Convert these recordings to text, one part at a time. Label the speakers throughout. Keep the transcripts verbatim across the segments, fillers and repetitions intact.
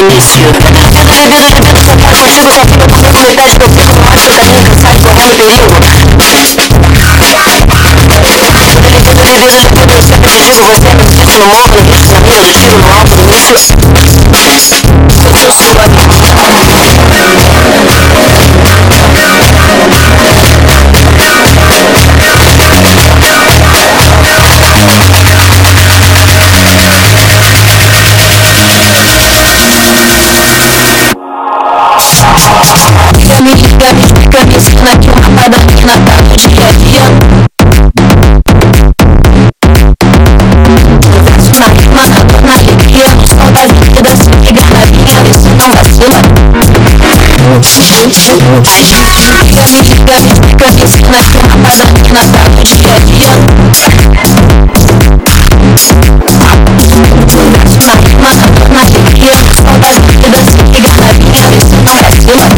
Speaker 1: início. Devido a eventos que ocorrem contigo, só fica com medo, metade do tempo, não acho que eu também cansado, correndo perigo. Devido a tudo, eu sempre te digo, você é meu no morro, no risco, na minha, no tiro, no alto, no início. Eu sou sua me liga, me explica, me ensina que uma padrina tá no dia a dia. Converso na rima, na dor, na alegria, no sol da vida, se liga na linha, vê se não vacila. A gente liga, me liga, me explica, me ensina que uma padrina tá no dia a dia. Converso na rima, na dor, na alegria, no sol da vida, se liga na linha, vê se não vacila.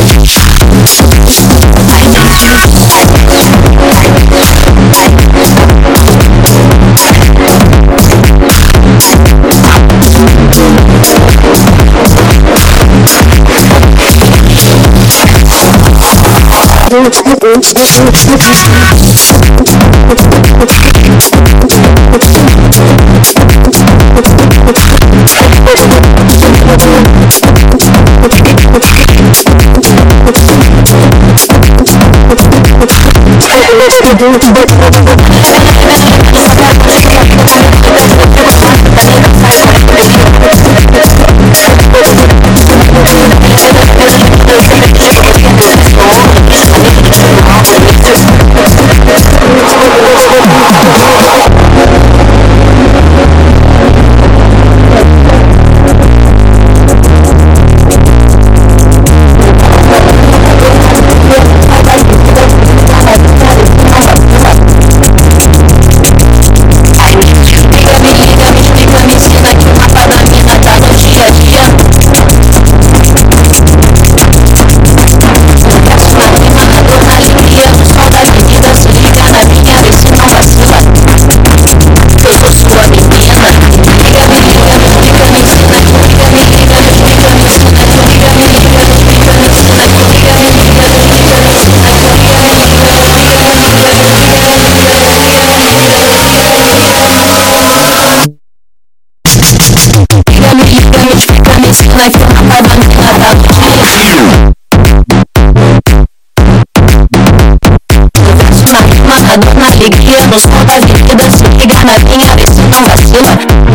Speaker 1: Na dor, na alegria, no sol da vida, se liga na linha, vê se não vacila.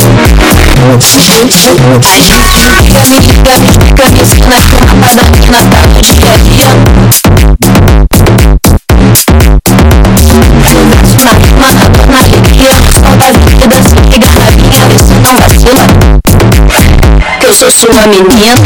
Speaker 1: A gente liga, me liga, me explica, me ensina que uma padrina tá no dia a dia. Converso na rima, na dor, na alegria, no sol da vida, se liga na linha, vê se não vacila. Que eu sou sua menina.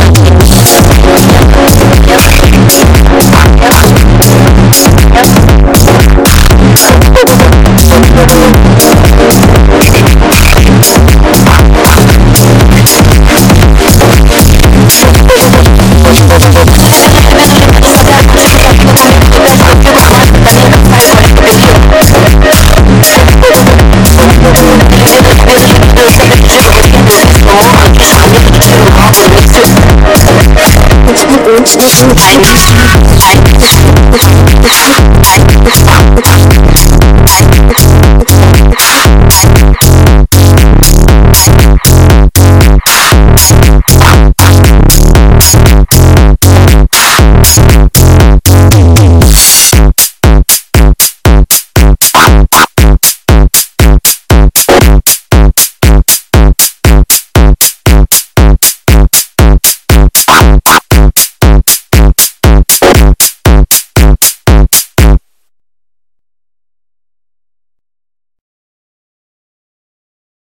Speaker 1: I